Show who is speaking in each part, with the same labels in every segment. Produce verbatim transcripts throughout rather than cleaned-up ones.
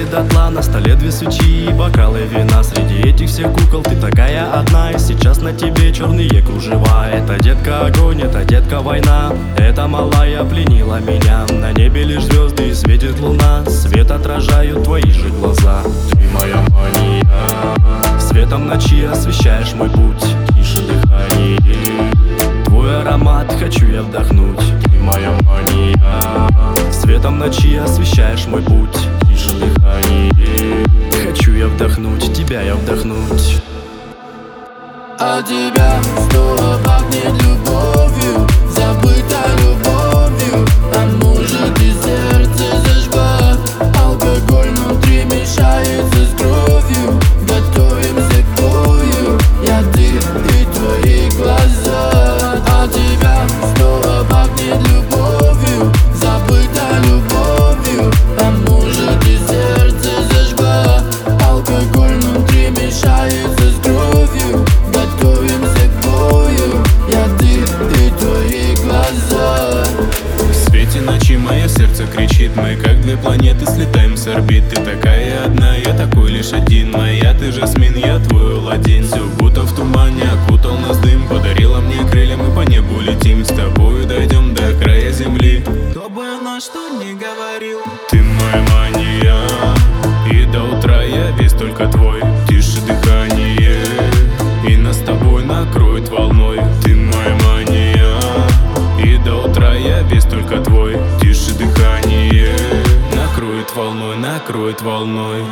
Speaker 1: догорели дотла. На столе две свечи и бокалы вина. Среди этих всех кукол ты такая одна. И сейчас на тебе черные кружева. Это, детка, огонь, это, детка, война. Эта малая пленила меня. На небе лишь звезды и светит луна. Свет отражают твои же глаза. Ты моя мания. Светом ночи освещаешь мой путь. Тише дыхание. Твой аромат хочу я вдохнуть. Ты моя мания. Светом ночи освещаешь мой путь. Тише дыхание. Хочу я вдохнуть, тебя я вдохнуть.
Speaker 2: А тебя снова пахнет любовью, забыта любовью. А может и сердце зажгла. Алкоголь внутри мешается с кровью. Готовимся к бою, я, ты и твои глаза. А тебя снова пахнет любовью, забыта любовью. А может и сердце зажгла. Алкоголь внутри мешается с кровью. Готовимся к бою, я, ты и твои глаза.
Speaker 3: В свете ночи мое сердце кричит. Мы как две планеты слетаем с орбит. Ты такая одна, я такой лишь один. Моя ты Жасмин, я твой Аладдин. Все будто в тумане, окутал нас дым. Подарила мне крылья, мы по небу летим. С тобою дойдем до края земли. Кто бы на что ни говорил. Ты моя мания, и до утра я весь только твой. Тише дыхание, и нас с тобой накроет волной. Ты моя мания, и до утра я весь только твой. Тише дыхание, накроет волной, накроет волной.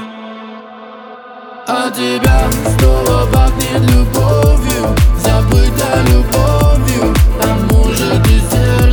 Speaker 2: А тебя снова пахнет любовью, забыта любовью. А может и сердце